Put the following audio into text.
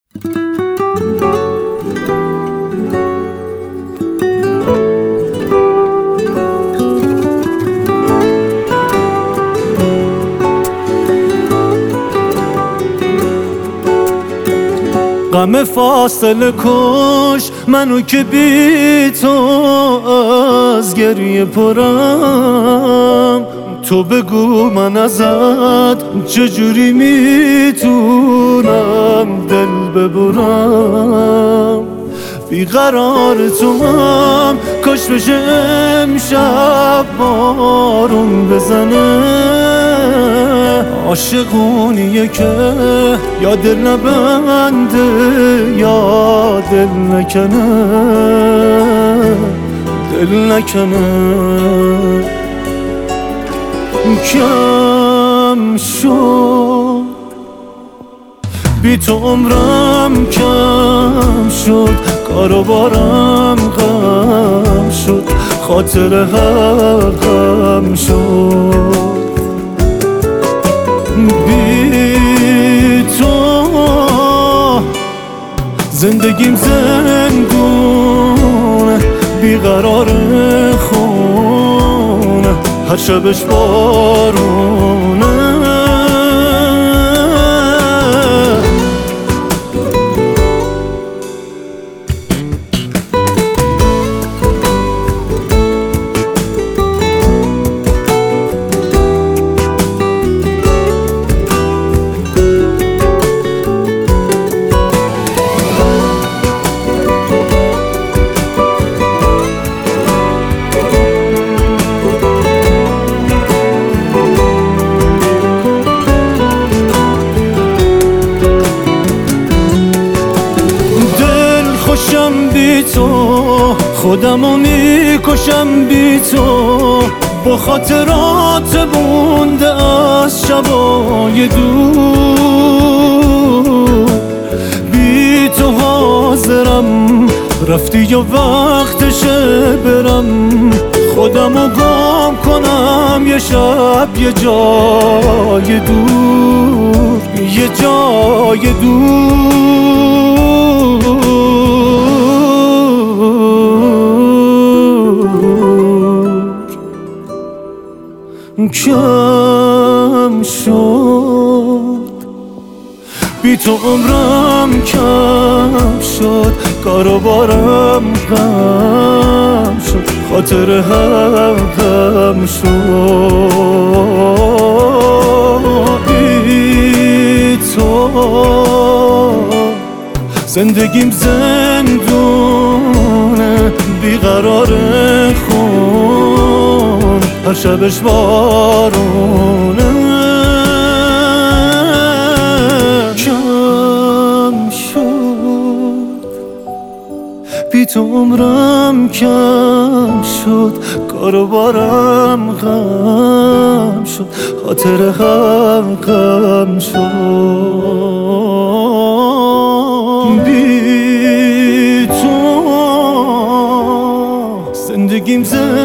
غم فاصله کش منو که بی تو از گریه پرم. تو بگو من ازت چجوری میتونم دل ببرم. بیقرار تو هم کاش بشه امشب بارون بزنه. عاشقونیه که یا دل نبنده یا دل نکنه، دل نکنه. کم شد بی تو عمرم، کم شد کار و بارم، غم شد خاطر هر غم شد. بی تو زندگیم زندونه، بیقرار خونه، هر شبش بارونه. بی تو خودمو میکشم، بی تو با خاطرات بونده از شبای دور. بی تو حاضرم رفتی و وقتشه برم، خودمو گم کنم یه شب یه جای دور، یه جای دور. کم شد بی تو عمرم، کم شد کار و بارم، غم شد خاطر هم غم شد. بی تو زندگیم زندونه، بیقرار خون، هر شبش بارونه. کم شد بی تو عمرم، کم شد کار و بارم، غم شد خاطر هم غم شد. بی تو زندگیم